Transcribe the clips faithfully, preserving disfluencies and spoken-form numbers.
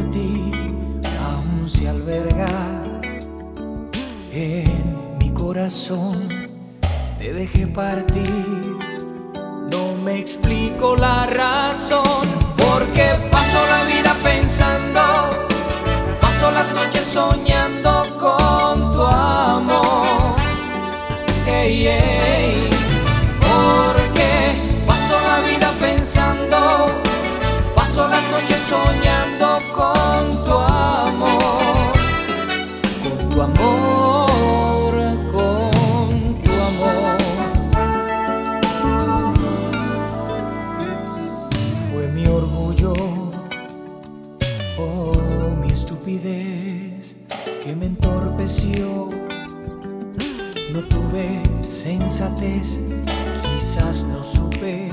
ti aún se alberga en mi corazón. Te dejé partir, no me explico la razón. Porque paso la vida pensando, paso las noches soñando con tu amor. Hey, hey. Porque paso la vida pensando, paso las noches soñando con tu amor, con tu amor, con tu amor. Fue mi orgullo, oh, mi estupidez que me entorpeció. No tuve sensatez, quizás no supe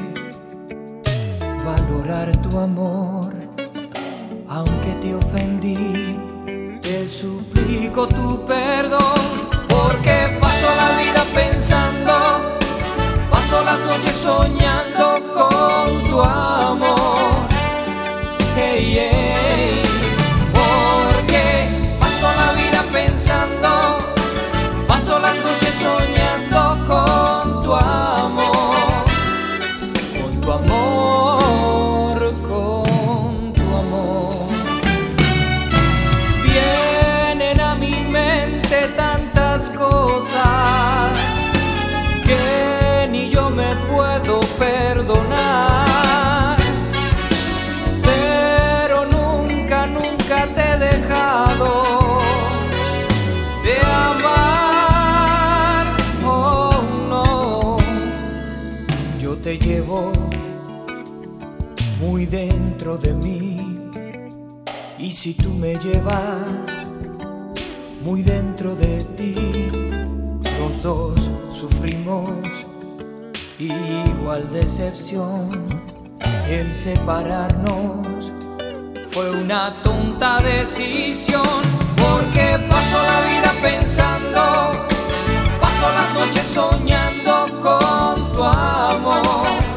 valorar tu amor. Aunque te ofendí, te suplico tu perdón. Porque paso la vida pensando, paso las noches soñando con tu amor. Hey, hey. Porque paso la vida pensando, paso las noches soñando con tu amor, con tu amor, con tu amor. Vienen a mi mente tantas cosas que ni yo me puedo perdonar, pero nunca, nunca te he dejado de amar. Oh, no, yo te llevo muy dentro de mí, y si tú me llevas muy dentro de ti, los dos sufrimos igual decepción. El separarnos fue una tonta decisión. Porque paso la vida pensando, paso las noches soñando con tu amor.